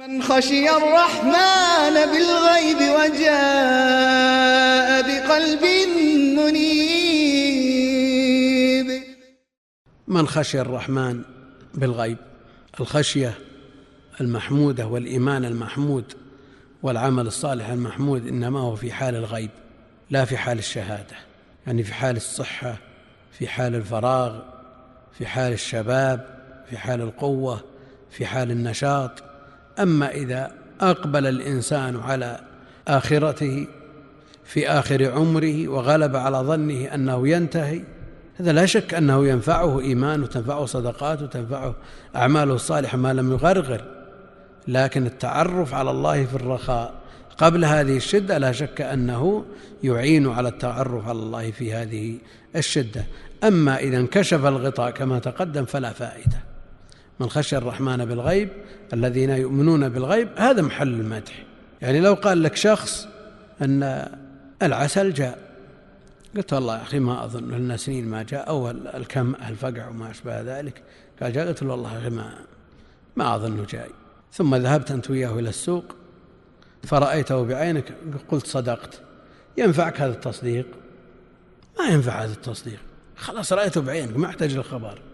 من خشي الرحمن بالغيب وجاء بقلب منيب. من خشي الرحمن بالغيب، الخشية المحمودة والإيمان المحمود والعمل الصالح المحمود إنما هو في حال الغيب لا في حال الشهادة، يعني في حال الصحة، في حال الفراغ، في حال الشباب، في حال القوة، في حال النشاط. أما إذا أقبل الإنسان على آخرته في آخر عمره وغلب على ظنه أنه ينتهي، هذا لا شك أنه ينفعه إيمان وتنفعه صدقات وتنفعه أعماله الصالحة ما لم يغرغر. لكن التعرف على الله في الرخاء قبل هذه الشدة لا شك أنه يعين على التعرف على الله في هذه الشدة. أما إذا انكشف الغطاء كما تقدم فلا فائدة. من خشي الرحمن بالغيب الذين يؤمنون بالغيب، هذا محل المدح. يعني لو قال لك شخص أن العسل جاء، قلت والله يا أخي ما أظن لنا سنين ما جاء، أو الكم الفقع وما أشبه ذلك، قال جاء، قلت والله يا أخي ما أظنه جاي. ثم ذهبت أنت وياه إلى السوق فرأيته بعينك، قلت صدقت. ينفعك هذا التصديق؟ ما ينفع هذا التصديق، خلاص رأيته بعينك، ما احتاج للخبر.